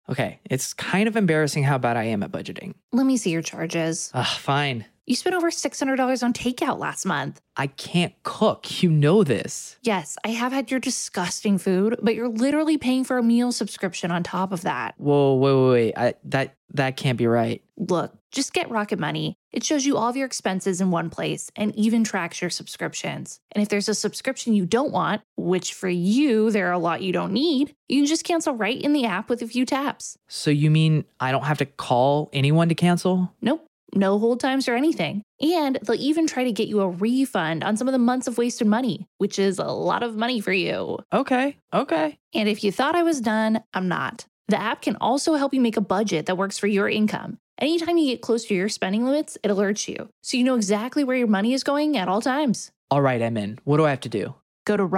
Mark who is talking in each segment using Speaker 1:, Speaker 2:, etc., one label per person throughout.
Speaker 1: Okay, it's kind of embarrassing how bad I am at budgeting.
Speaker 2: Let me see your charges.
Speaker 1: Fine.
Speaker 2: You spent over $600 on takeout last month.
Speaker 1: I can't cook. You know this.
Speaker 2: Yes, I have had your disgusting food, but you're literally paying for a meal subscription on top of that.
Speaker 1: Whoa, wait. That can't be right.
Speaker 2: Look, just get Rocket Money. It shows you all of your expenses in one place and even tracks your subscriptions. And if there's a subscription you don't want, which for you, there are a lot you don't need, you can just cancel right in the app with a few taps.
Speaker 1: So you mean I don't have to call anyone to cancel?
Speaker 2: Nope. No hold times or anything. And they'll even try to get you a refund on some of the months of wasted money, which is a lot of money for you.
Speaker 1: Okay.
Speaker 2: And if you thought I was done, I'm not. The app can also help you make a budget that works for your income. Anytime you get close to your spending limits, it alerts you, so you know exactly where your money is going at all times.
Speaker 1: All right, I'm in. What do I have to do?
Speaker 2: Go to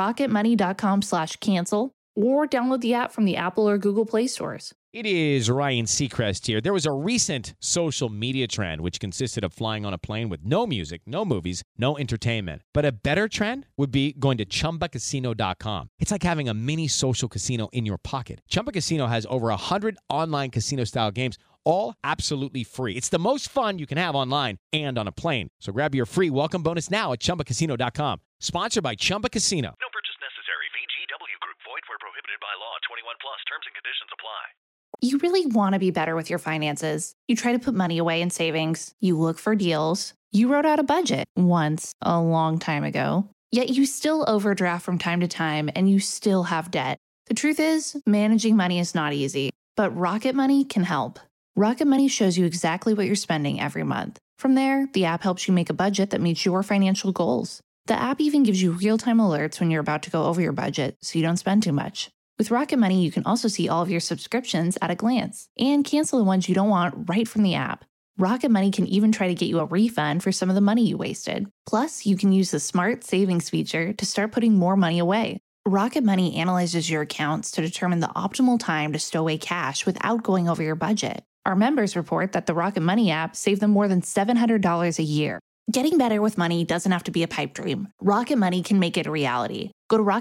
Speaker 2: rocketmoney.com/cancel or download the app from the Apple or Google Play stores.
Speaker 3: It is Ryan Seacrest here. There was a recent social media trend which consisted of flying on a plane with no music, no movies, no entertainment. But a better trend would be going to ChumbaCasino.com. It's like having a mini social casino in your pocket. Chumba Casino has over 100 online casino-style games, all absolutely free. It's the most fun you can have online and on a plane. So grab your free welcome bonus now at ChumbaCasino.com. Sponsored by Chumba Casino.
Speaker 4: No purchase necessary. VGW Group. Void where prohibited by law. 21 plus. Terms and conditions apply.
Speaker 2: You really want to be better with your finances. You try to put money away in savings. You look for deals. You wrote out a budget once, a long time ago. Yet you still overdraft from time to time and you still have debt. The truth is, managing money is not easy, but Rocket Money can help. Rocket Money shows you exactly what you're spending every month. From there, the app helps you make a budget that meets your financial goals. The app even gives you real-time alerts when you're about to go over your budget so you don't spend too much. With Rocket Money, you can also see all of your subscriptions at a glance and cancel the ones you don't want right from the app. Rocket Money can even try to get you a refund for some of the money you wasted. Plus, you can use the Smart Savings feature to start putting more money away. Rocket Money analyzes your accounts to determine the optimal time to stow away cash without going over your budget. Our members report that the Rocket Money app saved them more than $700 a year. Getting better with money doesn't have to be a pipe dream. Rocket Money can make it a reality. Go to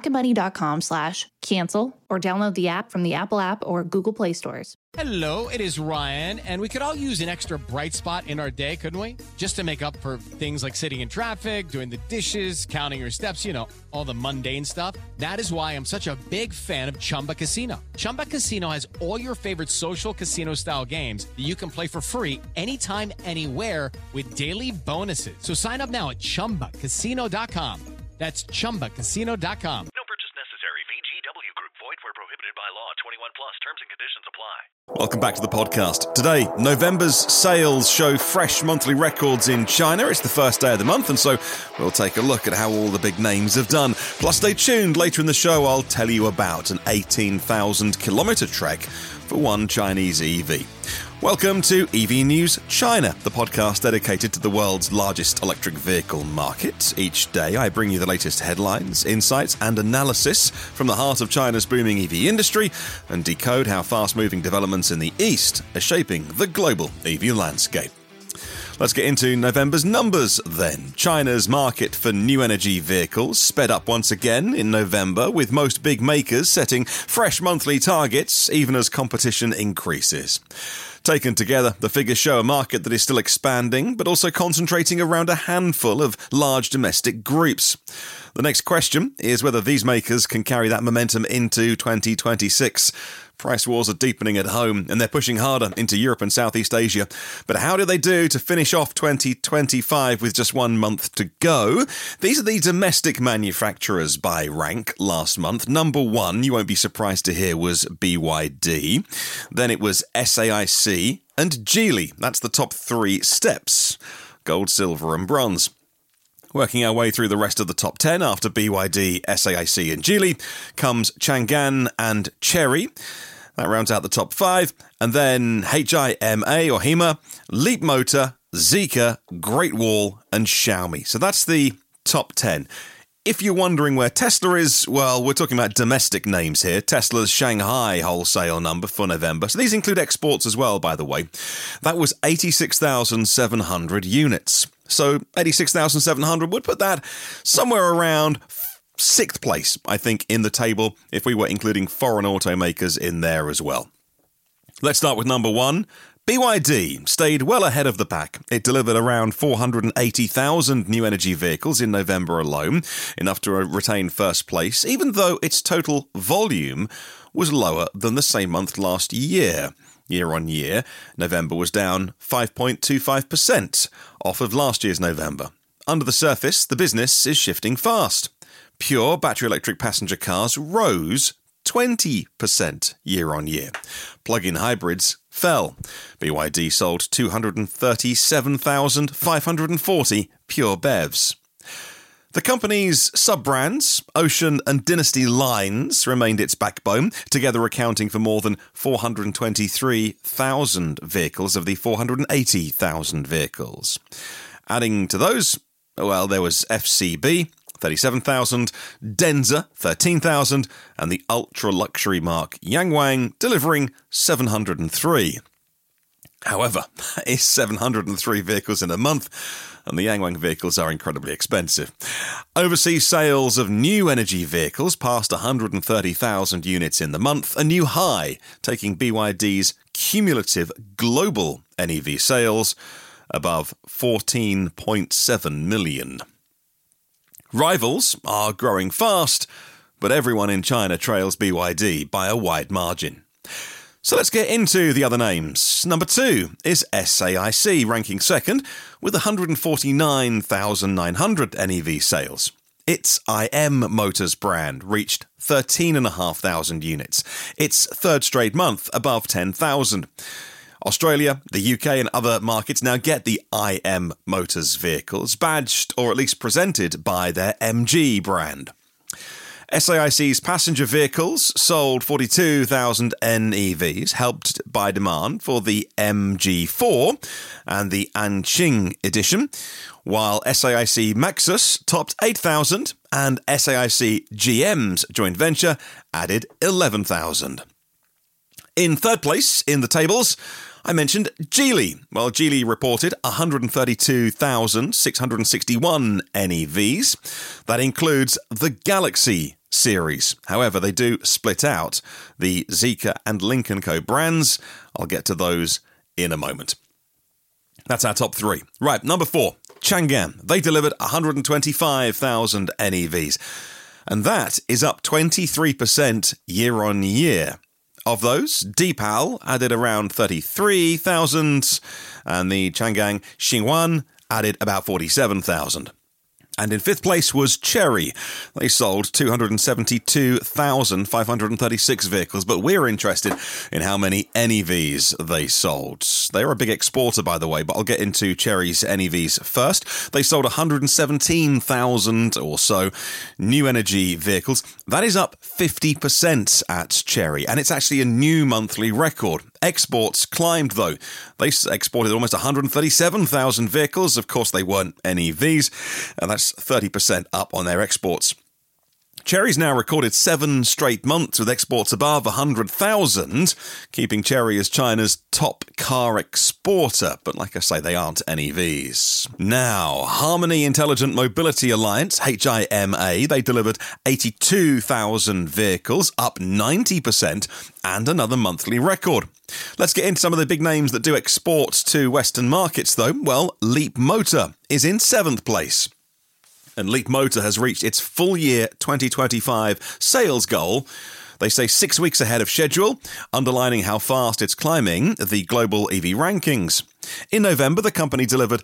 Speaker 2: rocketmoney.com/cancel or download the app from the Apple app or Google Play stores.
Speaker 3: Hello, it is Ryan, and we could all use an extra bright spot in our day, couldn't we? Just to make up for things like sitting in traffic, doing the dishes, counting your steps, all the mundane stuff. That is why I'm such a big fan of Chumba Casino. Chumba Casino has all your favorite social casino-style games that you can play for free anytime, anywhere with daily bonuses. So sign up now at ChumbaCasino.com. That's ChumbaCasino.com.
Speaker 4: No purchase necessary. VGW Group. Void where prohibited by law. 21 plus. Terms and conditions apply.
Speaker 5: Welcome back to the podcast. Today, November's sales show fresh monthly records in China. It's the first day of the month, and so we'll take a look at how all the big names have done. Plus, stay tuned. Later in the show, I'll tell you about an 18,000-kilometre trek for one Chinese EV. Welcome to EV News China, the podcast dedicated to the world's largest electric vehicle market. Each day I bring you the latest headlines, insights and analysis from the heart of China's booming EV industry and decode how fast-moving developments in the East are shaping the global EV landscape. Let's get into November's numbers then. China's market for new energy vehicles sped up once again in November, with most big makers setting fresh monthly targets even as competition increases. Taken together, the figures show a market that is still expanding, but also concentrating around a handful of large domestic groups. The next question is whether these makers can carry that momentum into 2026. Price wars are deepening at home, and they're pushing harder into Europe and Southeast Asia. But how do they do to finish off 2025 with just 1 month to go? These are the domestic manufacturers by rank last month. Number one, you won't be surprised to hear, was BYD. Then it was SAIC and Geely. That's the top three steps: gold, silver and bronze. Working our way through the rest of the top 10 after BYD, SAIC and Geely comes Changan and Chery. That rounds out the top 5. And then HIMA or HEMA, Leapmotor, Zeekr, Great Wall and Xiaomi. So that's the top 10. If you're wondering where Tesla is, well, we're talking about domestic names here. Tesla's Shanghai wholesale number for November. So these include exports as well, by the way. That was 86,700 units. So 86,700 would put that somewhere around 6th place, I think, in the table, if we were including foreign automakers in there as well. Let's start with number 1. BYD stayed well ahead of the pack. It delivered around 480,000 new energy vehicles in November alone, enough to retain first place, even though its total volume was lower than the same month last year. Year on year, November was down 5.25% off of last year's November. Under the surface, the business is shifting fast. Pure battery electric passenger cars rose 20% year on year. Plug-in hybrids fell. BYD sold 237,540 pure BEVs. The company's sub-brands, Ocean and Dynasty lines, remained its backbone, together accounting for more than 423,000 vehicles of the 480,000 vehicles. Adding to those, well, there was FCB, 37,000, Denza, 13,000, and the ultra-luxury marque Yangwang delivering 703. However, that is 703 vehicles in a month, and the Yangwang vehicles are incredibly expensive. Overseas sales of new energy vehicles passed 130,000 units in the month, a new high, taking BYD's cumulative global NEV sales above 14.7 million. Rivals are growing fast, but everyone in China trails BYD by a wide margin. So let's get into the other names. Number 2 is SAIC, ranking second with 149,900 NEV sales. Its IM Motors brand reached 13,500 units, its third straight month above 10,000. Australia, the UK and other markets now get the IM Motors vehicles, badged or at least presented by their MG brand. SAIC's passenger vehicles sold 42,000 NEVs, helped by demand for the MG4 and the Anqing edition, while SAIC Maxus topped 8,000 and SAIC GM's joint venture added 11,000. In third place in the tables, I mentioned Geely. Well, Geely reported 132,661 NEVs. That includes the Galaxy series. However, they do split out the Zeekr and Lynk & Co brands. I'll get to those in a moment. That's our top 3. Right, number 4, Changan. They delivered 125,000 NEVs. And that is up 23% year on year. Of those, Deepal added around 33,000, and the Changan Xingyuan added about 47,000. And in fifth place was Chery. They sold 272,536 vehicles, but we're interested in how many NEVs they sold. They're a big exporter, by the way, but I'll get into Chery's NEVs first. They sold 117,000 or so new energy vehicles. That is up 50% at Chery, and it's actually a new monthly record. Exports climbed, though. They exported almost 137,000 vehicles. Of course, they weren't NEVs, and that's 30% up on their exports. Chery's now recorded 7 straight months with exports above 100,000, keeping Chery as China's top car exporter. But like I say, they aren't NEVs. Now, Harmony Intelligent Mobility Alliance, HIMA, they delivered 82,000 vehicles, up 90%, and another monthly record. Let's get into some of the big names that do exports to Western markets, though. Well, Leapmotor is in 7th place. And Leapmotor has reached its full year 2025 sales goal. They say 6 weeks ahead of schedule, underlining how fast it's climbing the global EV rankings. In November, the company delivered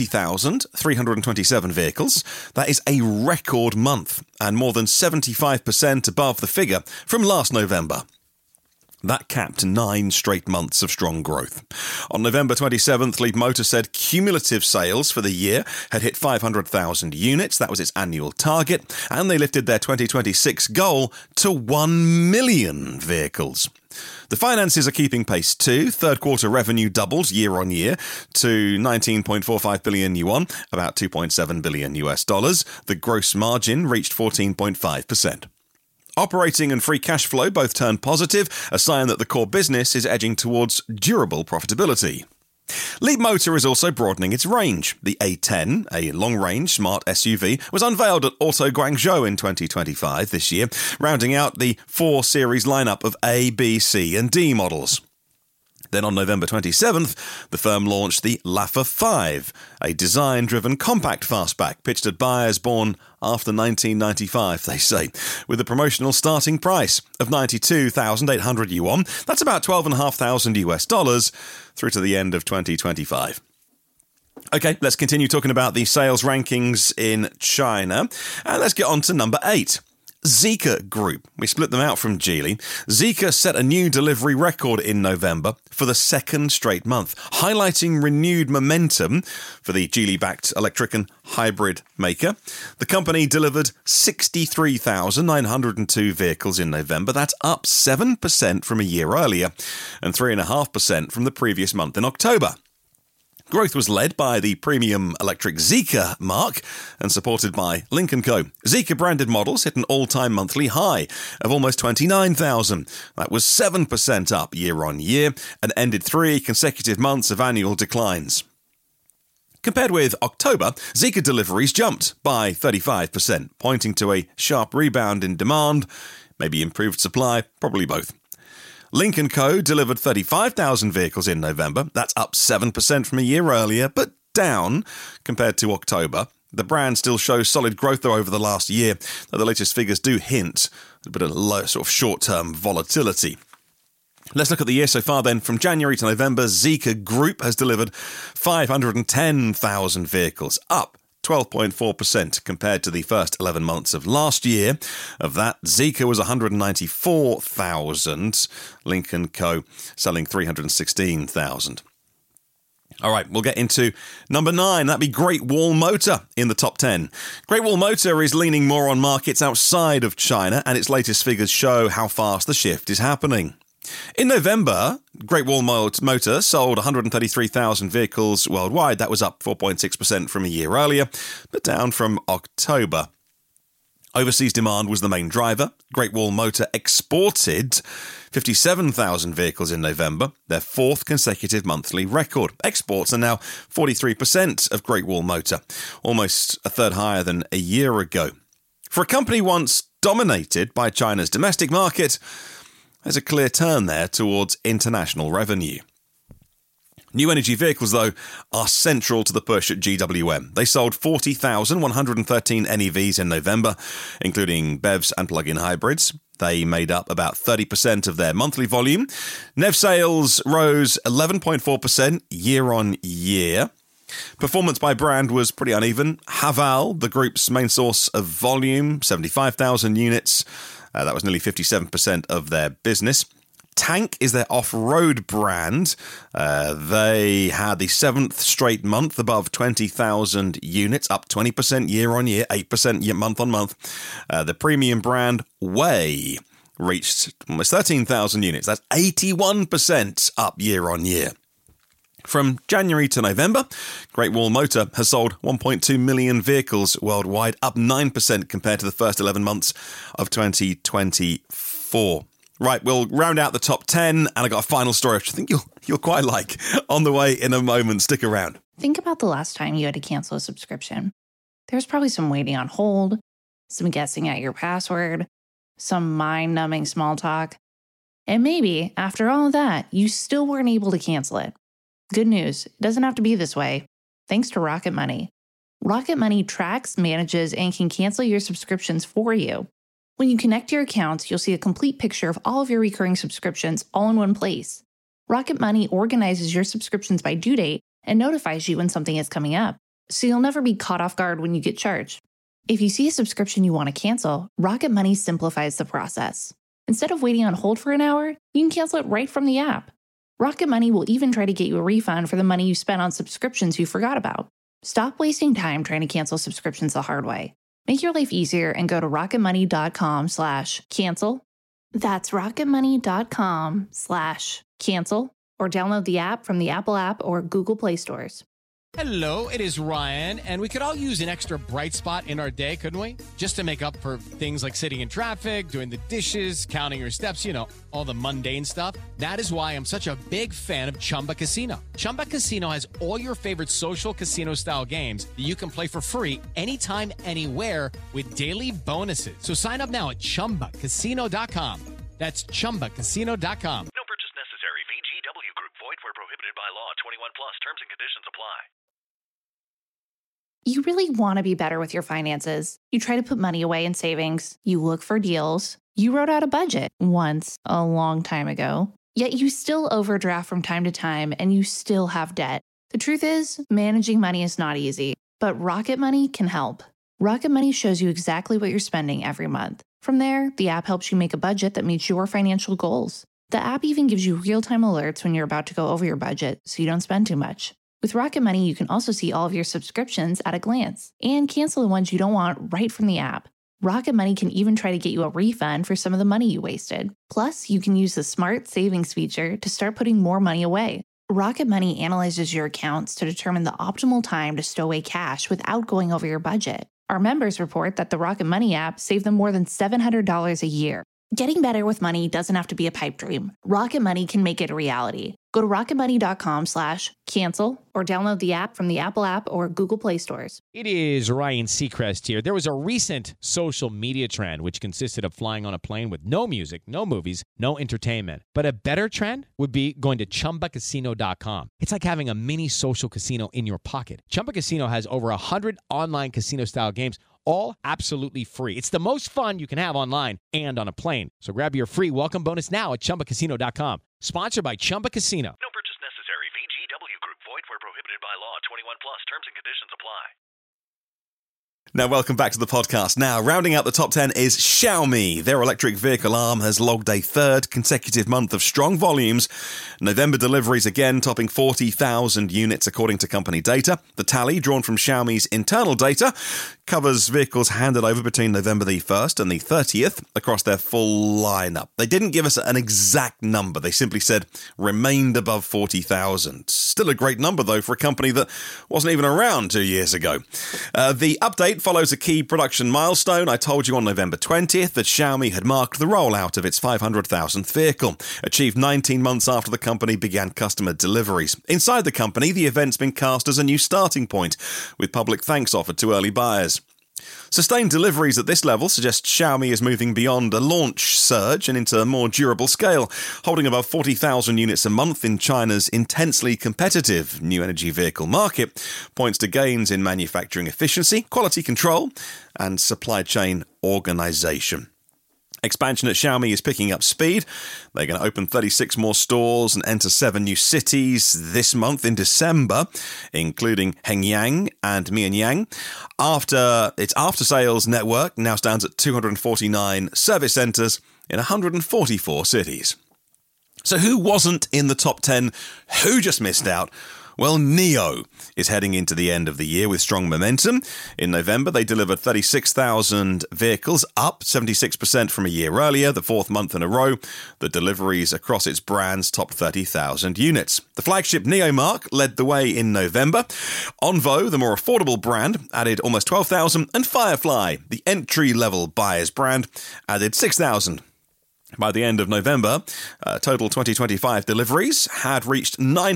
Speaker 5: 70,327 vehicles. That is a record month and more than 75% above the figure from last November. That capped 9 straight months of strong growth. On November 27th, Leapmotor said cumulative sales for the year had hit 500,000 units. That was its annual target. And they lifted their 2026 goal to 1 million vehicles. The finances are keeping pace too. Third quarter revenue doubled year on year to 19.45 billion yuan, about $2.7 billion US. The gross margin reached 14.5%. Operating and free cash flow both turned positive, a sign that the core business is edging towards durable profitability. Leapmotor is also broadening its range. The A10, a long-range smart SUV, was unveiled at Auto Guangzhou in 2025 this year, rounding out the 4 series lineup of A, B, C and D models. Then on November 27th, the firm launched the Laffer 5, a design-driven compact fastback pitched at buyers born after 1995, they say, with a promotional starting price of 92,800 yuan. That's about $12,500 through to the end of 2025. Okay, let's continue talking about the sales rankings in China, and let's get on to number 8. Zeekr Group. We split them out from Geely. Zeekr set a new delivery record in November for the second straight month, highlighting renewed momentum for the Geely-backed electric and hybrid maker. The company delivered 63,902 vehicles in November. That's up 7% from a year earlier and 3.5% from the previous month in October. Growth was led by the premium electric Zeekr marque and supported by Lynk & Co. Zeekr-branded models hit an all-time monthly high of almost 29,000. That was 7% up year-on-year and ended 3 consecutive months of annual declines. Compared with October, Zeekr deliveries jumped by 35%, pointing to a sharp rebound in demand, maybe improved supply, probably both. Lynk & Co. delivered 35,000 vehicles in November. That's up 7% from a year earlier, but down compared to October. The brand still shows solid growth, though, over the last year, though the latest figures do hint a bit of low, sort of short-term volatility. Let's look at the year so far then. From January to November, Zeekr Group has delivered 510,000 vehicles, up 12.4% compared to the first 11 months of last year. Of that, Zeekr was 194,000, Lynk & Co. selling 316,000. All right, we'll get into number 9. That'd be Great Wall Motor in the top 10. Great Wall Motor is leaning more on markets outside of China, and its latest figures show how fast the shift is happening. In November, Great Wall Motor sold 133,000 vehicles worldwide. That was up 4.6% from a year earlier, but down from October. Overseas demand was the main driver. Great Wall Motor exported 57,000 vehicles in November, their 4th consecutive monthly record. Exports are now 43% of Great Wall Motor, almost a third higher than a year ago. For a company once dominated by China's domestic market, there's a clear turn there towards international revenue. New energy vehicles, though, are central to the push at GWM. They sold 40,113 NEVs in November, including BEVs and plug-in hybrids. They made up about 30% of their monthly volume. NEV sales rose 11.4% year-on-year. Performance by brand was pretty uneven. Haval, the group's main source of volume, 75,000 units. That was nearly 57% of their business. Tank is their off-road brand. They had the 7th straight month above 20,000 units, up 20% year-on-year, 8% month-on-month. The premium brand Way reached almost 13,000 units. That's 81% up year-on-year. From January to November, Great Wall Motor has sold 1.2 million vehicles worldwide, up 9% compared to the first 11 months of 2024. Right, we'll round out the top 10, and I got a final story which I think you'll quite like on the way in a moment. Stick around.
Speaker 2: Think about the last time you had to cancel a subscription. There's probably some waiting on hold, some guessing at your password, some mind-numbing small talk, and maybe, after all of that, you still weren't able to cancel it. Good news, it doesn't have to be this way. Thanks to Rocket Money. Rocket Money tracks, manages, and can cancel your subscriptions for you. When you connect your accounts, you'll see a complete picture of all of your recurring subscriptions all in one place. Rocket Money organizes your subscriptions by due date and notifies you when something is coming up, so you'll never be caught off guard when you get charged. If you see a subscription you want to cancel, Rocket Money simplifies the process. Instead of waiting on hold for an hour, you can cancel it right from the app. Rocket Money will even try to get you a refund for the money you spent on subscriptions you forgot about. Stop wasting time trying to cancel subscriptions the hard way. Make your life easier and go to rocketmoney.com/cancel. That's rocketmoney.com/cancel, or download the app from the Apple App or Google Play stores.
Speaker 3: Hello, it is Ryan, and we could all use an extra bright spot in our day, couldn't we? Just to make up for things like sitting in traffic, doing the dishes, counting your steps, all the mundane stuff. That is why I'm such a big fan of Chumba Casino. Chumba Casino has all your favorite social casino-style games that you can play for free anytime, anywhere with daily bonuses. So sign up now at ChumbaCasino.com. That's ChumbaCasino.com.
Speaker 4: No purchase necessary. VGW Group. Group. Void where prohibited by law. 21 plus. Terms and conditions apply.
Speaker 2: You really want to be better with your finances. You try to put money away in savings. You look for deals. You wrote out a budget once a long time ago. Yet you still overdraft from time to time and you still have debt. The truth is, managing money is not easy, but Rocket Money can help. Rocket Money shows you exactly what you're spending every month. From there, the app helps you make a budget that meets your financial goals. The app even gives you real-time alerts when you're about to go over your budget so you don't spend too much. With Rocket Money, you can also see all of your subscriptions at a glance and cancel the ones you don't want right from the app. Rocket Money can even try to get you a refund for some of the money you wasted. Plus, you can use the Smart Savings feature to start putting more money away. Rocket Money analyzes your accounts to determine the optimal time to stow away cash without going over your budget. Our members report that the Rocket Money app saved them more than $700 a year. Getting better with money doesn't have to be a pipe dream. Rocket Money can make it a reality. Go to rocketmoney.com/cancel or download the app from the Apple App or Google Play stores.
Speaker 3: It is Ryan Seacrest here. There was a recent social media trend which consisted of flying on a plane with no music, no movies, no entertainment. But a better trend would be going to ChumbaCasino.com. It's like having a mini social casino in your pocket. Chumba Casino has over 100 online casino-style games, all absolutely free. It's the most fun you can have online and on a plane. So grab your free welcome bonus now at ChumbaCasino.com. Sponsored by Chumba Casino.
Speaker 4: No purchase necessary. VGW Group. Void where prohibited by law. 21 plus. Terms and conditions apply.
Speaker 5: Now, welcome back to the podcast. Now, rounding out the top 10 is Xiaomi. Their electric vehicle arm has logged a third consecutive month of strong volumes. November deliveries again topping 40,000 units according to company data. The tally, drawn from Xiaomi's internal data, covers vehicles handed over between November the 1st and the 30th across their full lineup. They didn't give us an exact number. They simply said remained above 40,000. Still a great number, though, for a company that wasn't even around 2 years ago. The update follows a key production milestone. I told you on November 20th that Xiaomi had marked the rollout of its 500,000th vehicle, achieved 19 months after the company began customer deliveries. Inside the company, the event's been cast as a new starting point, with public thanks offered to early buyers. Sustained deliveries at this level suggest Xiaomi is moving beyond a launch surge and into a more durable scale, holding above 40,000 units a month in China's intensely competitive new energy vehicle market, points to gains in manufacturing efficiency, quality control, and supply chain organization. Expansion at Xiaomi is picking up speed. They're going to open 36 more stores and enter 7 new cities this month in December, including Hengyang and Mianyang. Its after-sales network now stands at 249 service centers in 144 cities. So who wasn't in the top 10? Who just missed out? Well, NIO is heading into the end of the year with strong momentum. In November, they delivered 36,000 vehicles, up 76% from a year earlier, the fourth month in a row. The deliveries across its brands topped 30,000 units. The flagship NIO mark led the way in November. Onvo, the more affordable brand, added almost 12,000, and Firefly, the entry-level buyer's brand, added 6,000. By the end of November, total 2025 deliveries had reached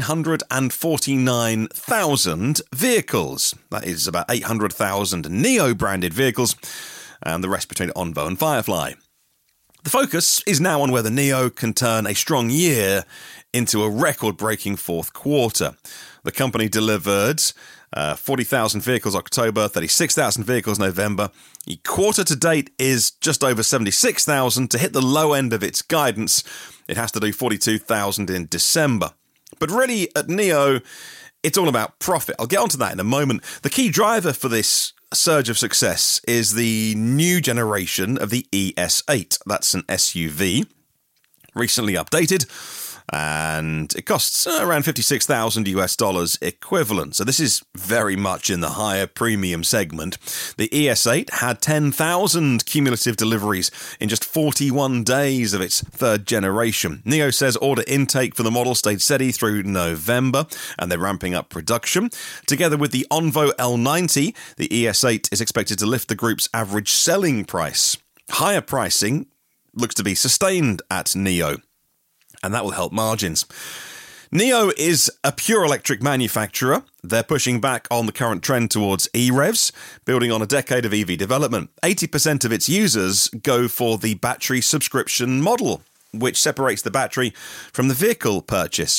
Speaker 5: 949,000 vehicles. That is about 800,000 NIO-branded vehicles, and the rest between Onvo and Firefly. The focus is now on whether NIO can turn a strong year into a record-breaking fourth quarter. The company delivered 40,000 vehicles October, 36,000 vehicles November. The quarter to date is just over 76,000. To hit the low end of its guidance, it has to do 42,000 in December. But really, at NIO, it's all about profit. I'll get onto that in a moment. The key driver for this surge of success is the new generation of the ES8. That's an SUV, recently updated, and it costs around $56,000 equivalent. So this is very much in the higher premium segment. The ES8 had 10,000 cumulative deliveries in just 41 days of its third generation. NIO says order intake for the model stayed steady through November, and they're ramping up production. Together with the Onvo L90, the ES8 is expected to lift the group's average selling price. Higher pricing looks to be sustained at NIO, and that will help margins. NIO is a pure electric manufacturer. They're pushing back on the current trend towards EREVs, building on a decade of EV development. 80% of its users go for the battery subscription model, which separates the battery from the vehicle purchase.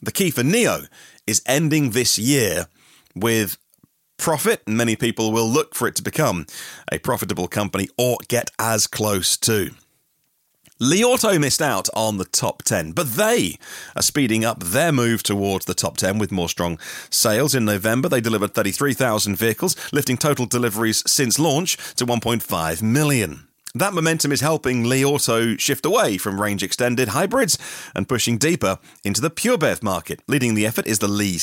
Speaker 5: The key for NIO is ending this year with profit, and many people will look for it to become a profitable company or get as close to. Li Auto missed out on the top 10, but they are speeding up their move towards the top 10 with more strong sales. In November, they delivered 33,000 vehicles, lifting total deliveries since launch to 1.5 million. That momentum is helping Li Auto shift away from range-extended hybrids and pushing deeper into the pure BEV market. Leading the effort is the Li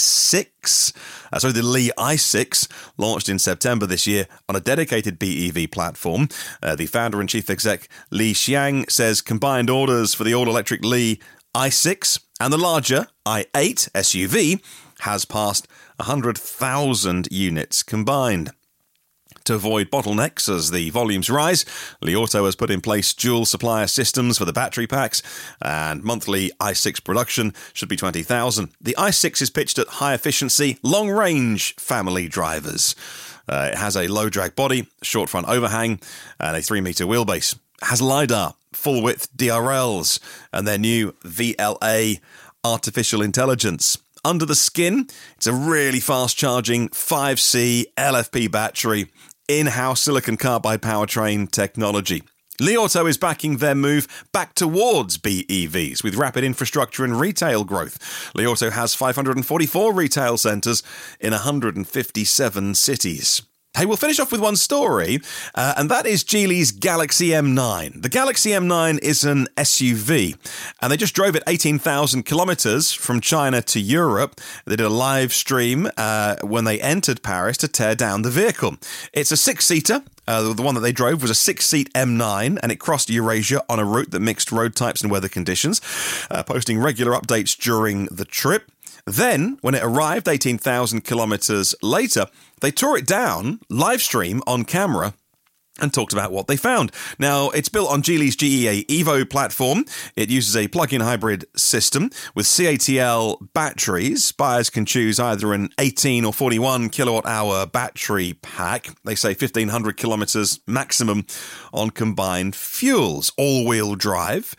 Speaker 5: i6, launched in September this year on a dedicated BEV platform. The founder and chief exec, Li Xiang, says combined orders for the all-electric Li i6 and the larger i8 SUV has passed 100,000 units combined. To avoid bottlenecks as the volumes rise, Li Auto has put in place dual supplier systems for the battery packs, and monthly i6 production should be 20,000. The i6 is pitched at high-efficiency, long-range family drivers. It has a low-drag body, short front overhang, and a 3-metre wheelbase. It has LiDAR, full-width DRLs, and their new VLA artificial intelligence. Under the skin, it's a really fast-charging 5C LFP battery, in-house silicon carbide powertrain technology. Li Auto is backing their move back towards BEVs with rapid infrastructure and retail growth. Li Auto has 544 retail centres in 157 cities. Hey, we'll finish off with one story, and that is Geely's Galaxy M9. The Galaxy M9 is an SUV, and they just drove it 18,000 kilometres from China to Europe. They did a live stream when they entered Paris to tear down the vehicle. It's a 6-seater. The one that they drove was a 6-seat M9, and it crossed Eurasia on a route that mixed road types and weather conditions, posting regular updates during the trip. Then, when it arrived 18,000 kilometres later, they tore it down, live stream on camera, and talked about what they found. Now, it's built on Geely's GEA Evo platform. It uses a plug-in hybrid system with CATL batteries. Buyers can choose either an 18 or 41 kilowatt-hour battery pack. They say 1,500 kilometres maximum on combined fuels. All-wheel drive.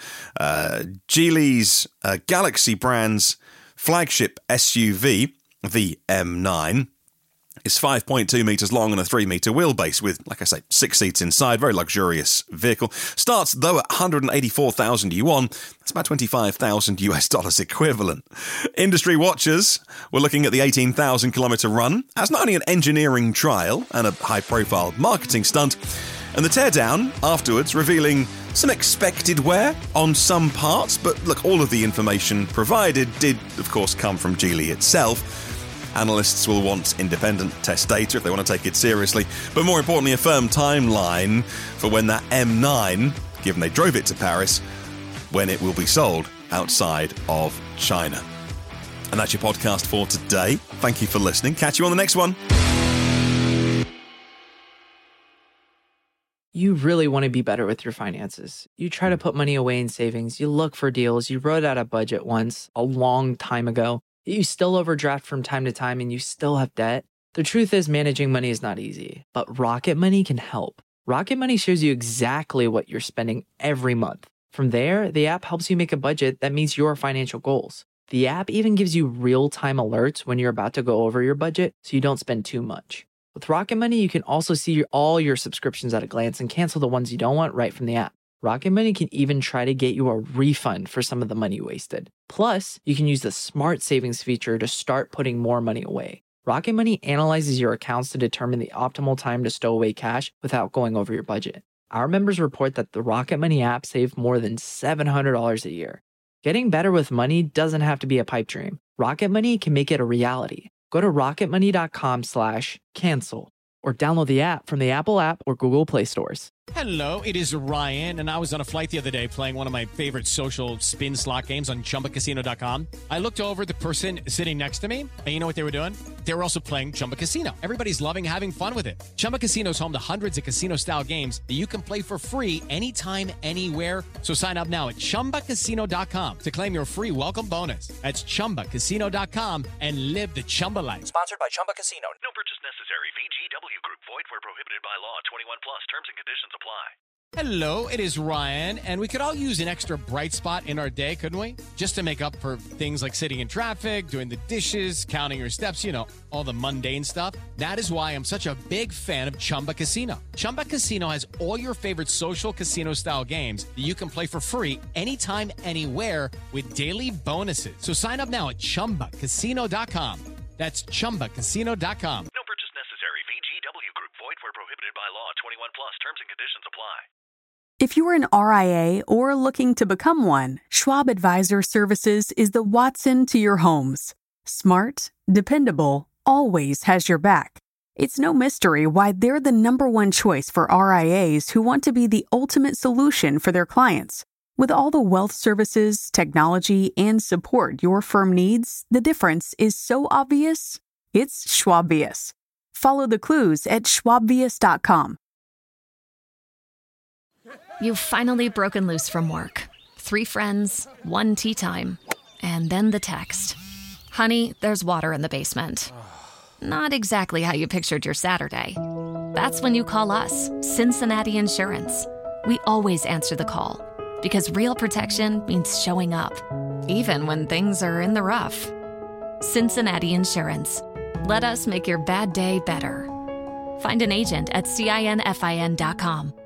Speaker 5: Geely's Galaxy brand's flagship SUV, the M9, is 5.2 metres long and a 3-metre wheelbase with, like I say, 6 seats inside. Very luxurious vehicle. Starts, though, at 184,000 yuan. That's about $25,000 equivalent. Industry watchers were looking at the 18,000 kilometre run as not only an engineering trial and a high-profile marketing stunt, and the teardown afterwards revealing some expected wear on some parts, but look, all of the information provided did, of course, come from Geely itself. Analysts will want independent test data if they want to take it seriously, but more importantly, a firm timeline for when that M9, given they drove it to Paris, when it will be sold outside of China. And that's your podcast for today. Thank you for listening. Catch you on the next one.
Speaker 1: You really want to be better with your finances. You try to put money away in savings. You look for deals. You wrote out a budget once a long time ago. You still overdraft from time to time and you still have debt. The truth is managing money is not easy, but Rocket Money can help. Rocket Money shows you exactly what you're spending every month. From there, the app helps you make a budget that meets your financial goals. The app even gives you real-time alerts when you're about to go over your budget so you don't spend too much. With Rocket Money, you can also see all your subscriptions at a glance and cancel the ones you don't want right from the app. Rocket Money can even try to get you a refund for some of the money you wasted. Plus, you can use the Smart Savings feature to start putting more money away. Rocket Money analyzes your accounts to determine the optimal time to stow away cash without going over your budget. Our members report that the Rocket Money app saved more than $700 a year. Getting better with money doesn't have to be a pipe dream. Rocket Money can make it a reality. Go to rocketmoney.com/cancel or download the app from the Apple app or Google Play stores.
Speaker 3: Hello, it is Ryan, and I was on a flight the other day playing one of my favorite social spin slot games on ChumbaCasino.com. I looked over at the person sitting next to me, and you know what they were doing? They were also playing Chumba Casino. Everybody's loving having fun with it. Chumba Casino is home to hundreds of casino-style games that you can play for free anytime, anywhere. So sign up now at ChumbaCasino.com to claim your free welcome bonus. That's ChumbaCasino.com and live the Chumba life.
Speaker 6: Sponsored by Chumba Casino.
Speaker 4: No purchase necessary. VGW Group. Void where prohibited by law. 21 plus. Terms and conditions apply.
Speaker 3: Hello, it is Ryan, and we could all use an extra bright spot in our day, couldn't we? Just to make up for things like sitting in traffic, doing the dishes, counting your steps, all the mundane stuff. That is why I'm such a big fan of Chumba Casino. Chumba Casino has all your favorite social casino-style games that you can play for free anytime, anywhere with daily bonuses. So sign up now at ChumbaCasino.com. That's ChumbaCasino.com.
Speaker 4: No purchase necessary. VGW Group. Void where prohibited by law. 21 plus. Terms and conditions apply.
Speaker 6: If you're an RIA or looking to become one, Schwab Advisor Services is the Watson to your homes. Smart, dependable, always has your back. It's no mystery why they're the #1 choice for RIAs who want to be the ultimate solution for their clients. With all the wealth services, technology, and support your firm needs, the difference is so obvious, it's Schwabious. Follow the clues at schwabvious.com.
Speaker 7: You've finally broken loose from work. 3 friends, 1 tea time, and then the text. Honey, there's water in the basement. Not exactly how you pictured your Saturday. That's when you call us, Cincinnati Insurance. We always answer the call, because real protection means showing up, even when things are in the rough. Cincinnati Insurance. Let us make your bad day better. Find an agent at CINFIN.com.